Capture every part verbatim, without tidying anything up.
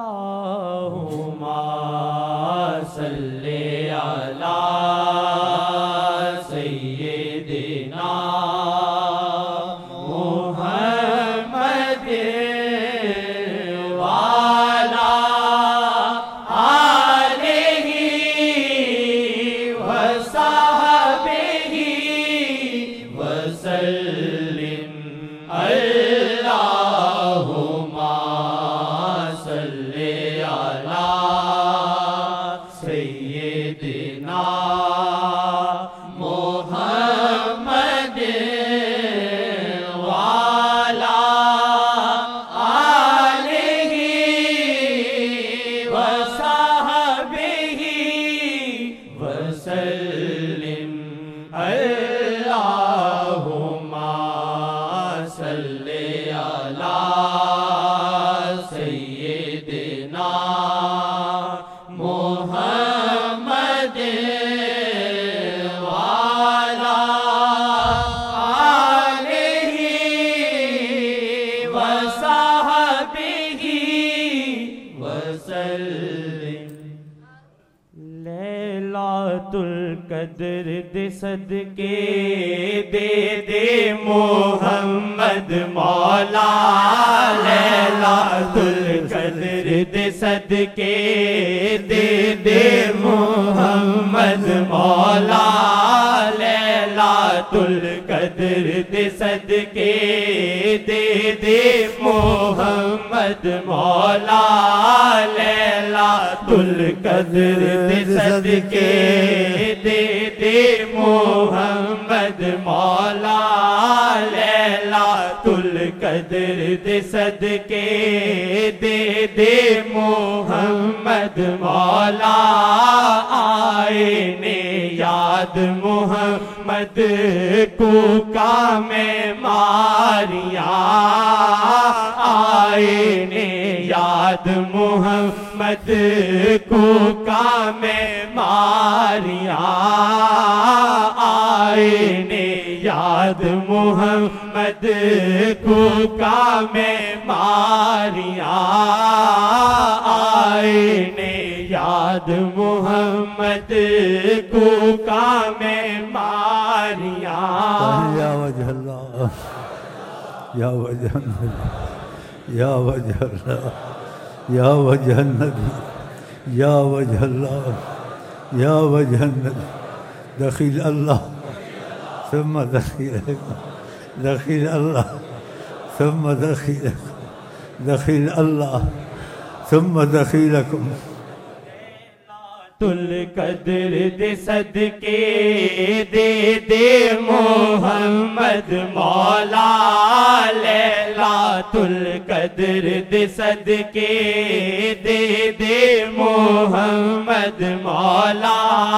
اللہم صلی علی سیدنا محمد وعلی آلہ وصحبہ وسلم اللہم صلی علی سیدنا محمد وعلی آلہ وصحبہ وسلم اللہم صلی علی سیدنا محمد وعلی آلہ وصحبہ وسلم لیلۃ القدر دے صدقے دے دے محمد مولا لیلۃ القدر دے صدقے دے دے محمد مولا لیلۃ القدر دے صدقے دے دے محمد مولا لیلۃ القدر دے صدقے دے دے محمد مولا لیلۃ القدر دے صدقے دے دے محمد مولا آئین یاد محمد کو کام ماریاں آئین یاد محمد کو کام ماریاں آئین یاد محمد کو کام ماریاں آئین یاد محمد کو کام ماریاں یا وجہ اللہ یا وجہ النبی یا وجہ اللہ یا وجہ النبی یا وجہ اللہ یا وجہ النبی دخیل اللہ ثم دخیلکم دخیل اللہ ثم دخیلکم دخیل اللہ ثم دخیلکم القدر دے صدقے دے دے محمد مولا لیلۃ القدر دے صدقے دے دے محمد مولا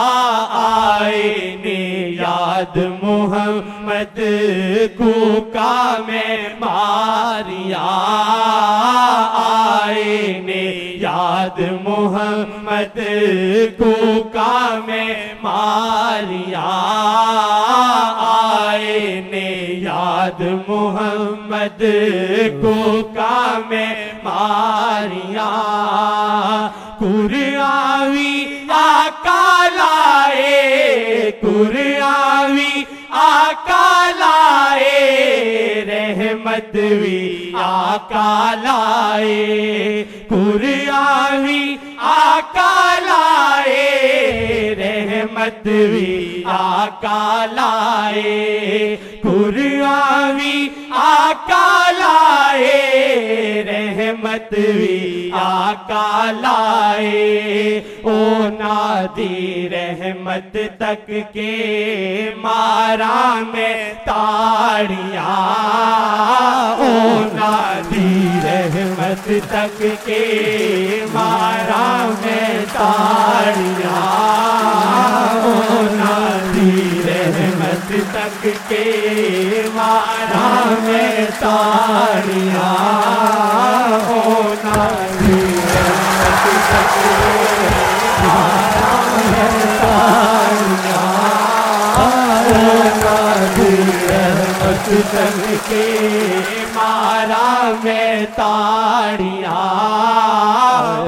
آئین یاد محمد کو کام ماریاں آئین یاد محمد کو کام ماریاں آئین یاد محمد کو کام ماریاں قرآنوی آقا لائے قرآنوی آقا لائے رحمت وی آقا لائے قرآنوی آقا لائے رحمت وی آقا لائے قرآنوی آقا لائے رحمت وی آقا لائے او نادی رحمت تک کے مارا میں تاڑیاں او نادی رحمت تک کے مارا میں تاڑیاں او نادی رحمت تک کے مارا میں تاڑیاں او نادی رحمت تک کے مارا میں تاڑیاں او نادی رحمت تک کے مارا میں تاڑیاں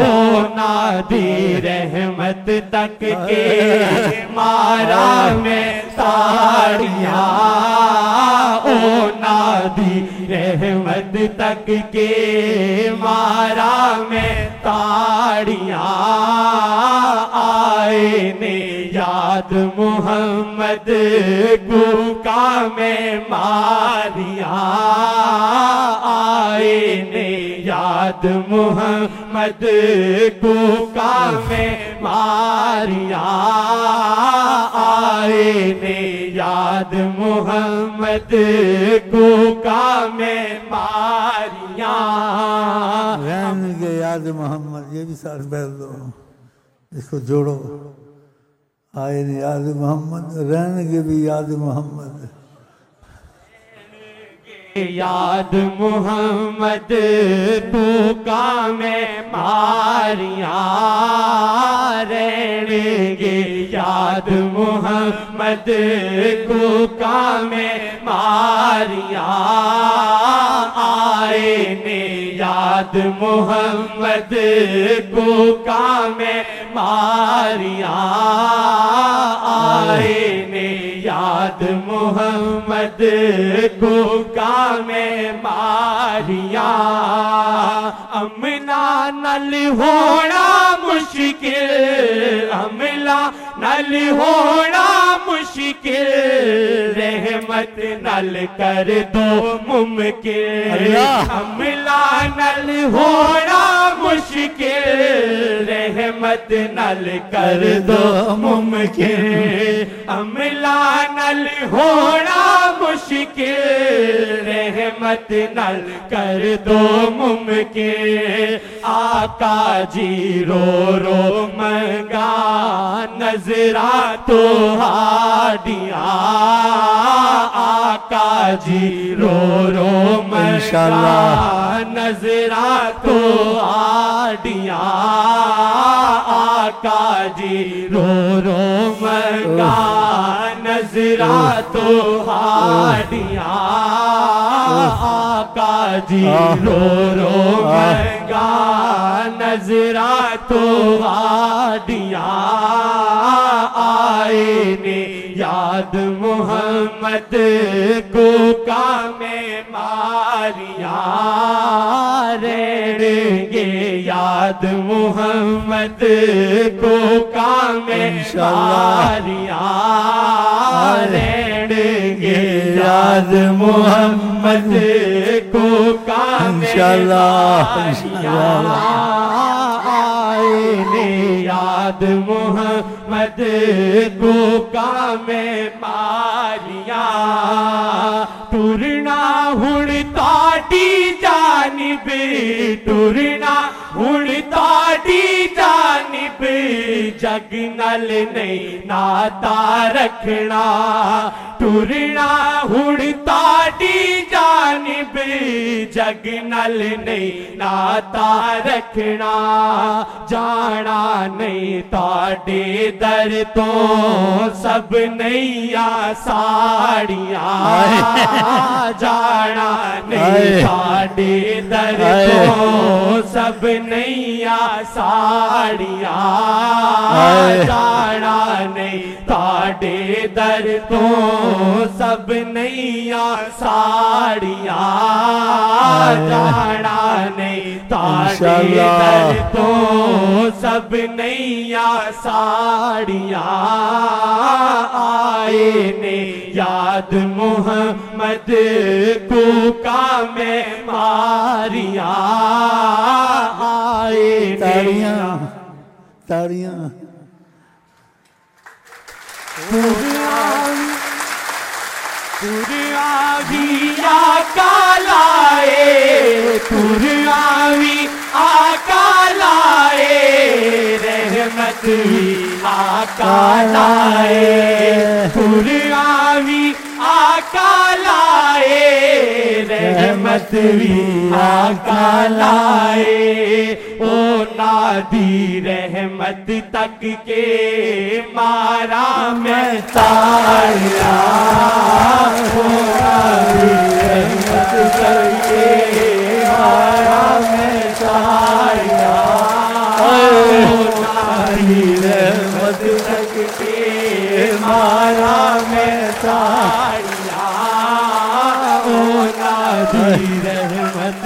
نادی رحمت تک کے مارا میں تاڑیاں، او نادی رحمت تک کے مارا میں تاڑیاں، آئے نے یاد محمد کو کام ماریاں، آئے نے یاد محمد کو کام ماریاں، آئے نے یاد محمد کو کام ماریاں۔ رہن کے یاد محمد، یہ بھی ساتھ بیٹھ دو، اس کو جوڑو، آئے نے یاد محمد، رہن کے بھی یاد محمد، یاد محمد تو کام ماریاں، رہن گے یاد محمد کو کام ماریاں، آئے نے یاد محمد کو کام ماریاں، آئے نے یاد محمد کو کام ماریاں، امنا نل ہونا مشکل، املا نل ہونا مشکل، رحمت نل کر دو ممکن، املا نل ہونا مشکل، رحمت نل کر دو ممکن، املا نل ہونا مشکل، رحمت نل کر دو ممکن، آقا جی رو رو منگا نظرات تو ہاڈیاں، آقا جی رو رو منگا نظرات تو ہاڈیاں، آقا جی رو رو منگا نظرات تو ہاڈیاں، آقا جی رو رو منگا نظرات تو ہاڈیاں، آئے نے یاد محمد کو کام ماریاں، رہن گے یاد محمد کو کام ماریاں، رہن گے یاد محمد کو کام ماریاں، آئے نے یاد محمد کو کام ماریاں، ٹرنا ہن تاڈی جانب، ٹرنا ہن تاڈی جانب، جگ نل نہیں ناتا رکھنا، ٹرنا ہن تاڈی جانب، جگ نل نہیں ناتا رکھنا، جانا نہیں تاڈے در تو سب نئیاں ساڑیاں، جانا نہیں تاڈے در تو سب نئیاں ساڑیاں، جانا نہیں تاڈے در تو سب نئیاں ساڑیاں، جانا نہیں تاڈے در تو سب نئیاں ساڑیاں، آئے نے یاد محمد کو کام ماریاں، آئے تاڑیاں تاڑیاں قرآنی آقا لائے، قرآنی آقا لائے، رحمت بھی آقا لائے، قرآنی آقا لائے، رحمت بھی آقا لائے، او نادی رحمت تک کے مارا میں تاڑیاں، او نادی رحمت تک کے مارا میں تاڑیاں،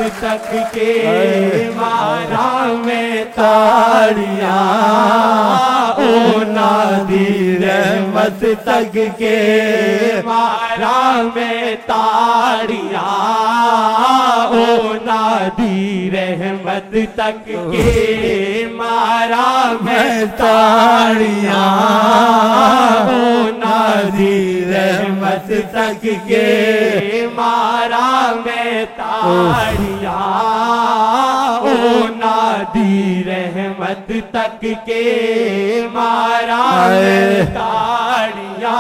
تک کے مارا میں تاڑیاں او نادی رحمت تک کے مارا میں تاڑیاں او نادی رحمت تک کے مارا میں تاڑیاں او نادی رحمت تک کے مارا میں تاڑیاں او نادی رحمت تک کے مارا میں تاڑیاں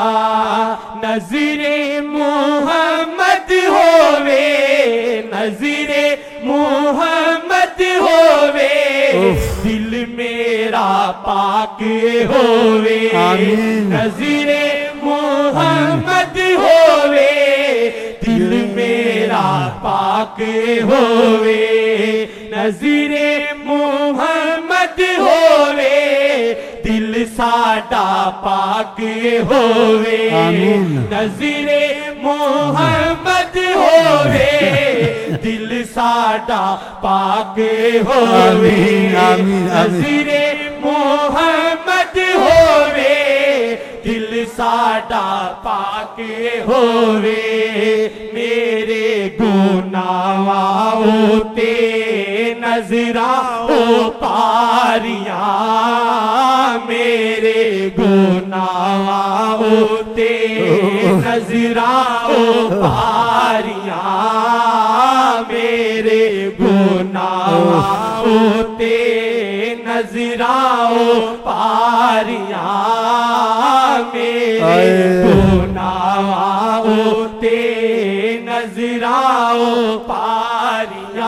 نظر محمد ہووے نظر محمد ہووے دل میرا پاک ہووے نظر محمد ہووے دل میرا پاک ہووے نظر محمد ہووے دل ساڈا پاک ہووے نظر محمد ہووے دل ساڈا پاک ہووے نظر محمد ہووے دل ساڈا پاک ہووے میرے گناہوں تے نظراں او پاریاں میرے گناہوں تے نظراں او پاریاں میرے گناہوں تے نظراں او پاریاں میرے گناہوں تے نظراں او پاریاں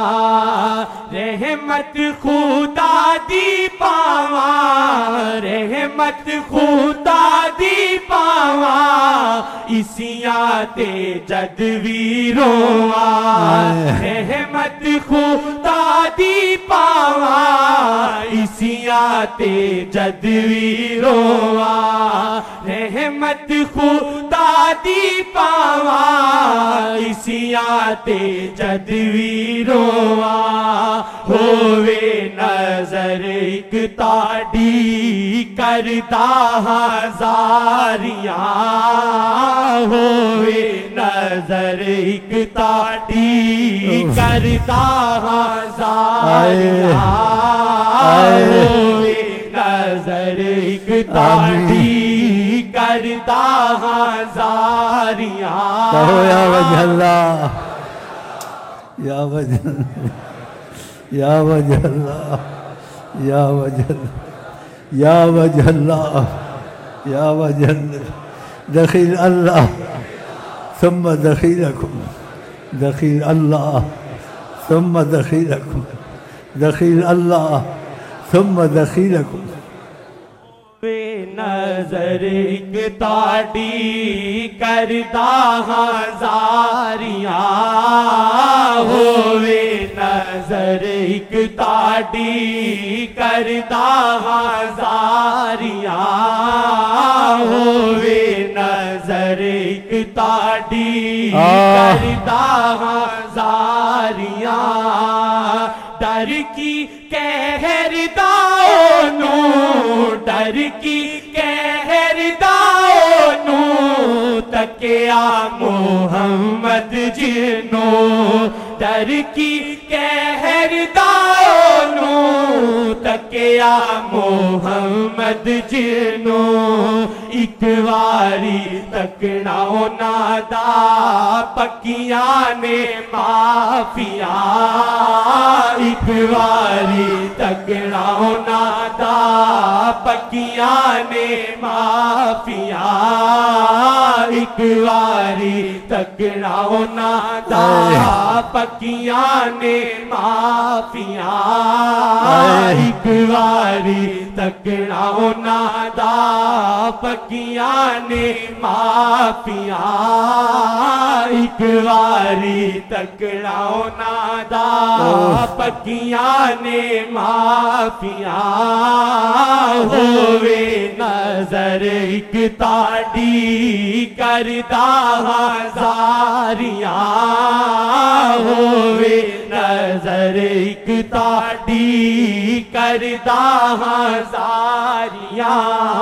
رحمت خدا دی پاواں رحمت خدا دی پاواں اسیاں تے جد وی رواں رحمت خدا دی پاواں اسیاں تے جد وی رواں رحمت خدا دی پاواں اسیاں تے جد وی رواں ہووے نظر ایک تاڑی کردا ہزاریاں ہووے نظر ایک تاڑی کردا ہزاریاں ہووے نظر ایک تاڑی کردا ہزاریاں کہو یا وجہ اللہ یا وجہ یا وجہ اللہ یا وجہ یا وجہ اللہ یا وجہ دخیل اللہ ثم دخیلکم دخیل اللہ ثم دخیلکم دخیل اللہ ثم دخیلکم نظر ایک تاڑی کردا ہزاریاں ہووے نظر ایک تاڑی کردا ہزاریاں ہووے نظر ایک تاڑی کردا ہزاریاں ڈر کی قہر داؤنو ڈر کی قہر داؤنو تکیا محمد جنو ڈر کی قہر داؤنو تکیا محمد جنو ایک واری تکنا نادا پکیاں نے معافیاں ایک واری تکنا نادا پکیاں نے معافیاں ایک واری تکنا نادا پکیاں نے معافیاں ایک واری تکڑاؤ نادا پکیاں نے معافیاں ایک واری تکڑاؤ نادا پکیاں نے معافیاں ہووے نظر ایک تاڑی کردہ ہزاریاں ہووے نظر ایک تاڑی کردہ ہزاریاں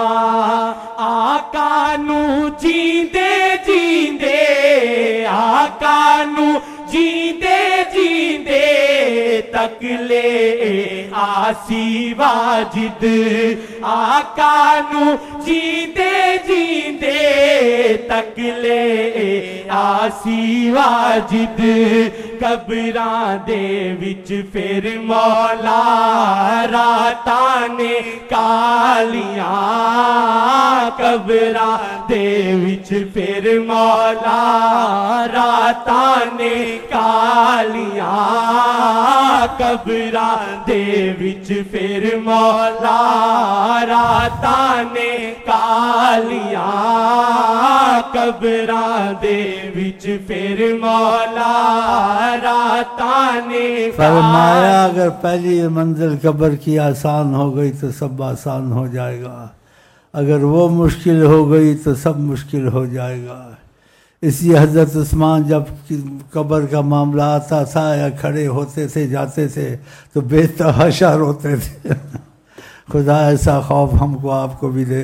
آقا نو جیندے جیندے آقا نو جیندے جیندے تک لے آسی واجد آقا نو جیندے جیندے تک لے آسی واجد قبراں دے وچ پھر مولا راتاں نے کالیاں قبراں دے وچ پھر مولا راتاں نے کالیاں قبراں دے وچ پھر مولا راتاں نے کالیاں قبراں دے وچ پھر مولا راتاں نے فرمایا اگر پہلی منزل قبر کی آسان ہو گئی تو سب آسان ہو جائے گا، اگر وہ مشکل ہو گئی تو سب مشکل ہو جائے گا۔ اس لیے حضرت عثمان جب قبر کا معاملہ آتا تھا یا کھڑے ہوتے تھے جاتے تھے تو بے تحاشا روتے تھے۔ خدا ایسا خوف ہم کو آپ کو بھی دے۔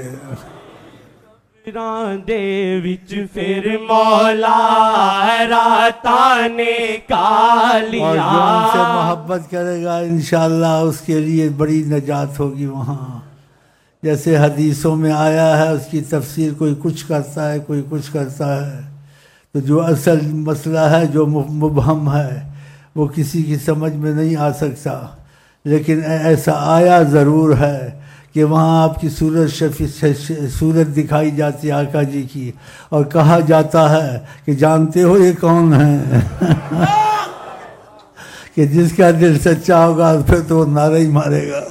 قبراں دے وچ پھر مولا راتاں نے کالیاں، اور جو ان سے محبت کرے گا انشاءاللہ اس کے لیے بڑی نجات ہوگی وہاں۔ جیسے حدیثوں میں آیا ہے اس کی تفسیر کوئی کچھ کرتا ہے کوئی کچھ کرتا ہے، تو جو اصل مسئلہ ہے جو مبہم ہے وہ کسی کی سمجھ میں نہیں آ سکتا، لیکن ایسا آیا ضرور ہے کہ وہاں آپ کی صورت صورت دکھائی جاتی ہے آقا جی کی، اور کہا جاتا ہے کہ جانتے ہو یہ کون ہے؟ کہ جس کا دل سچا ہوگا پھر تو وہ نعرہ ہی مارے گا،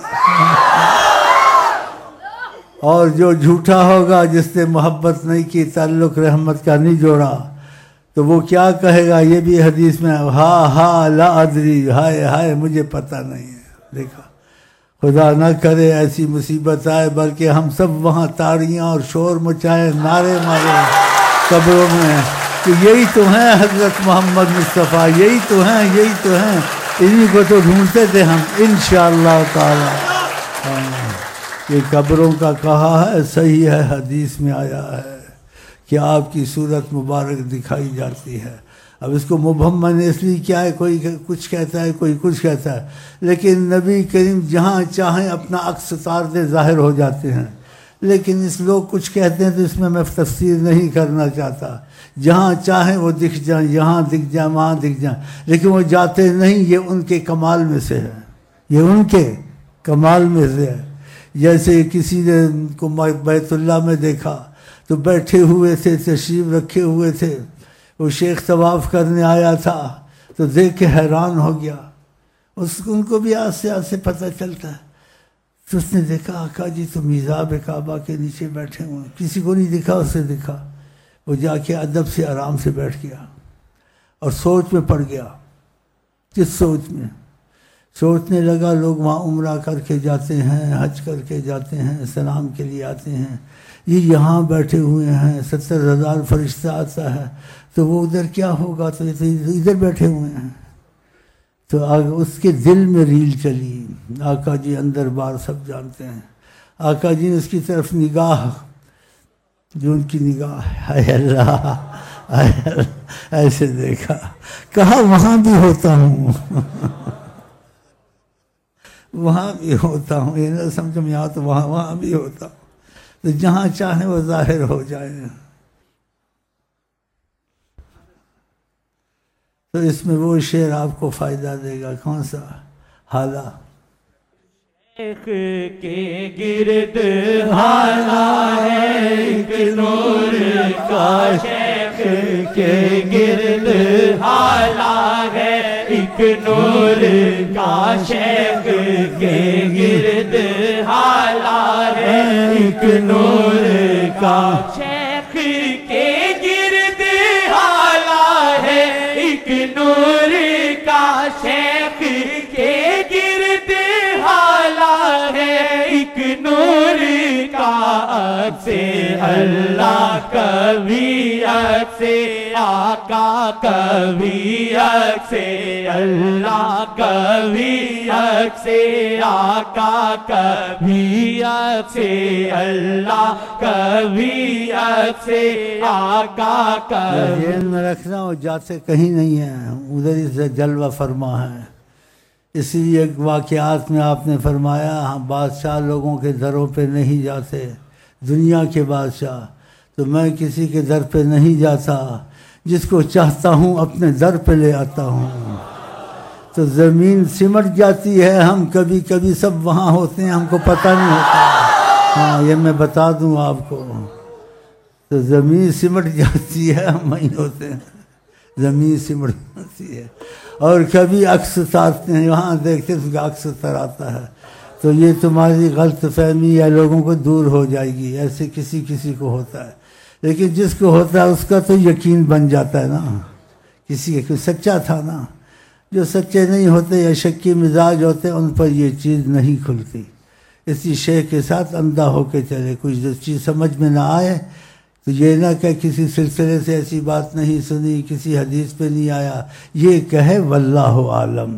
اور جو جھوٹا ہوگا جس نے محبت نہیں کی تعلق رحمت کا نہیں جوڑا تو وہ کیا کہے گا؟ یہ بھی حدیث میں ہا ہا لا ادری، ہائے ہائے مجھے پتہ نہیں ہے۔ دیکھا، خدا نہ کرے ایسی مصیبت آئے بلکہ ہم سب وہاں تاڑیاں اور شور مچائیں، نعرے مارے قبروں میں کہ یہی تو ہیں حضرت محمد مصطفیٰ، یہی تو ہیں، یہی تو ہیں، انہی کو تو ڈھونڈتے تھے ہم انشاءاللہ تعالی۔ یہ قبروں کا کہا ہے، صحیح ہے، حدیث میں آیا ہے کہ آپ کی صورت مبارک دکھائی جاتی ہے۔ اب اس کو مبہم میں نے اس لیے کیا ہے، کوئی کچھ کہتا ہے کوئی کچھ کہتا ہے، لیکن نبی کریم جہاں چاہیں اپنا عکس اتارتے ظاہر ہو جاتے ہیں، لیکن اس لوگ کچھ کہتے ہیں تو اس میں میں تفسیر نہیں کرنا چاہتا۔ جہاں چاہیں وہ دکھ جائیں، یہاں دکھ جائیں وہاں دکھ جائیں، لیکن وہ جاتے نہیں، یہ ان کے کمال میں سے ہے، یہ ان کے کمال میں سے ہے۔ جیسے کسی نے کو بیت اللہ میں دیکھا تو بیٹھے ہوئے تھے، تشریف رکھے ہوئے تھے، وہ شیخ طواف کرنے آیا تھا تو دیکھ کے حیران ہو گیا، اس ان کو بھی آستے آستے پتہ چلتا ہے۔ تو اس نے دیکھا آقا جی تو میزاب کعبہ کے نیچے بیٹھے ہوئے، کسی کو نہیں دکھا، اسے دکھا، وہ جا کے ادب سے آرام سے بیٹھ گیا اور سوچ میں پڑ گیا۔ کس سوچ میں؟ سوچنے لگا لوگ وہاں عمرہ کر کے جاتے ہیں، حج کر کے جاتے ہیں، سلام کے لیے آتے ہیں، یہ یہاں بیٹھے ہوئے ہیں، ستر ہزار فرشتہ آتا ہے، تو وہ ادھر کیا ہوگا؟ تو ادھر بیٹھے ہوئے ہیں۔ تو اس کے دل میں ریل چلی، آقا جی اندر باہر سب جانتے ہیں۔ آقا جی نے اس کی طرف نگاہ، جو ان کی نگاہ اے اللہ اے اللہ ایسے دیکھا، کہا وہاں بھی ہوتا ہوں وہاں بھی ہوتا ہوں، یہ نہ سمجھو یہاں تو وہاں وہاں بھی ہوتا ہوں، تو جہاں چاہیں وہ ظاہر ہو جائے۔ تو اس میں وہ شعر آپ کو فائدہ دے گا، کون سا؟ حالہ شیخ کے گرد حالہ ہے ایک نور کا، شیخ کے گرد حالہ ہے ایک نور کا شیخ کے گرد حالا ہے ایک نور کا شیخ کے گرد حالا ہے ایک نور کا شیخ کے گرد حالا ہے ایک نور کا عکس اللہ کبھی عکس آقا کبھی عکس اللہ کبھی عکس آقا کبھی عکس اللہ کبھی عکس آقا کبھی ذہن میں رکھنا وہ جاتے کہیں نہیں ہیں ادھر ہی سے جلوہ فرما ہے اسی لیے ایک واقعات میں آپ نے فرمایا ہم بادشاہ لوگوں کے دروں پہ نہیں جاتے دنیا کے بادشاہ تو میں کسی کے در پہ نہیں جاتا جس کو چاہتا ہوں اپنے در پہ لے آتا ہوں تو زمین سمٹ جاتی ہے ہم کبھی کبھی سب وہاں ہوتے ہیں ہم کو پتہ نہیں ہوتا ہاں یہ میں بتا دوں آپ کو تو زمین سمٹ جاتی ہے ہم وہیں ہوتے ہیں زمین سمٹ جاتی ہے اور کبھی عکس اتارتے ہیں وہاں دیکھتے تو عکس اتر آتا ہے تو یہ تمہاری غلط فہمی یا لوگوں کو دور ہو جائے گی ایسے کسی کسی کو ہوتا ہے لیکن جس کو ہوتا ہے اس کا تو یقین بن جاتا ہے نا کسی کے کوئی سچا تھا نا جو سچے نہیں ہوتے یا شکی مزاج ہوتے ان پر یہ چیز نہیں کھلتی اسی شے کے ساتھ اندھا ہو کے چلے کچھ جو چیز سمجھ میں نہ آئے تو یہ نہ کہ کسی سلسلے سے ایسی بات نہیں سنی کسی حدیث پہ نہیں آیا یہ کہے واللہ عالم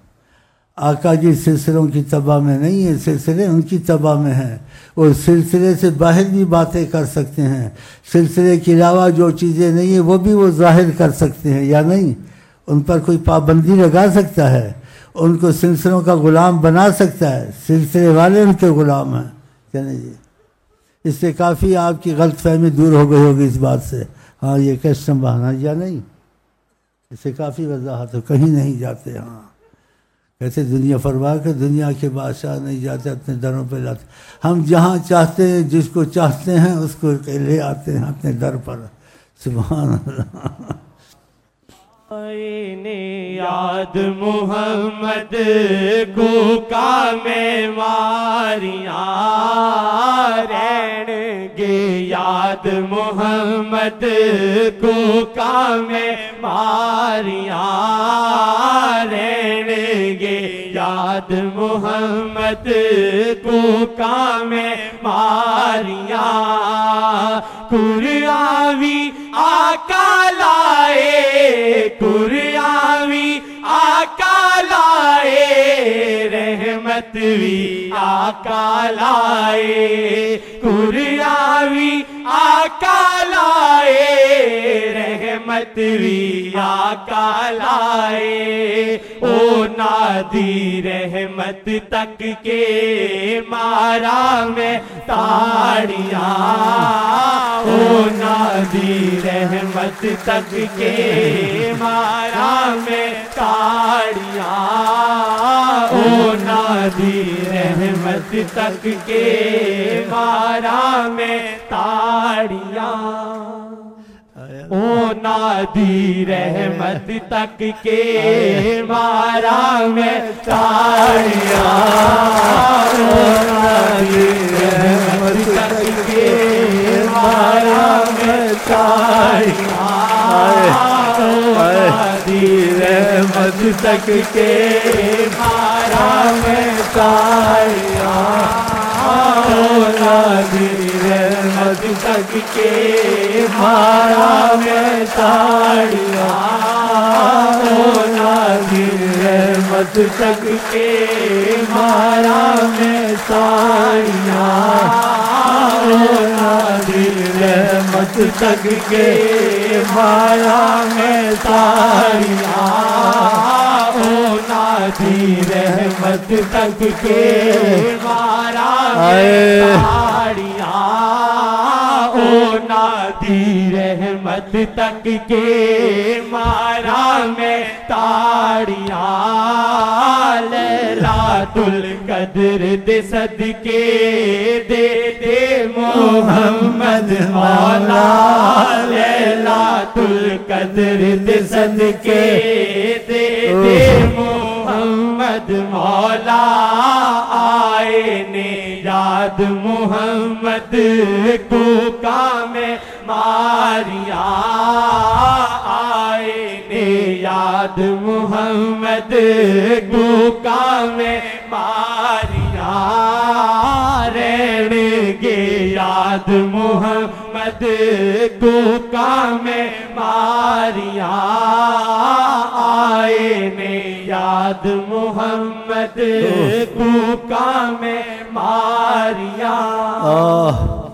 آقا جی سلسلوں کی تباہ میں نہیں ہے سلسلے ان کی تباہ میں ہیں اور سلسلے سے باہر بھی باتیں کر سکتے ہیں سلسلے کے علاوہ جو چیزیں نہیں ہیں وہ بھی وہ ظاہر کر سکتے ہیں یا نہیں ان پر کوئی پابندی لگا سکتا ہے ان کو سلسلوں کا غلام بنا سکتا ہے سلسلے والے ان کے غلام ہیں چلیں جی اس سے کافی آپ کی غلط فہمی دور ہو گئی ہوگی اس بات سے ہاں یہ کسٹم بہانا یا نہیں اس سے کافی وضاحت ہو کہیں نہیں جاتے ہاں کہتے دنیا فرما کے دنیا کے بادشاہ نہیں جاتے اپنے دروں پہ لاتے ہم جہاں چاہتے ہیں جس کو چاہتے ہیں اس کو لے آتے ہیں اپنے در پر سبحان اللہ یاد محمد کو کام ماریاں رہن گے یاد محمد کو کام ماریاں رہن گے یاد محمد کو کام ماریاں قرآوی آقا لائے قرآوی آقا لائے رحمت بھی آقا لائے قرآوی آقا لائے رحمت بھی آقا لائے او نادی رحمت تک کے مارا میں تاڑیاں او نادی رحمت تک کے مارا میں تاڑیاں او نادی رحمت تک کے مارا میں تاڑیاں او نادی رحمت تک کے مارا میں تاڑیاں او نادی رحمت تک کے مارا میں تاڑیاں او نادی رحمت تک کے مارا میں تاڑیاں او نادی رحمت تک کے مارا میں تاڑیاں او نادی رحمت تک کے مارا میں تاڑیاں او نادی رحمت تک کے مارا میں تاڑیاں او نادی رحمت تک کے مارا میں تاڑیاں او نادی رحمت تک کے مارا میں تاڑیاں لیلا القدر دے صدقے دے دے محمد مولا لیلۃ القدر دے صدقے دے دے محمد مولا آئے نے یاد محمد کو کام ماریا آئے نے یاد محمد کو کام ماریا رہن گے یاد محمد کو کام ماریا آئے نے یاد محمد کو کام ماریا.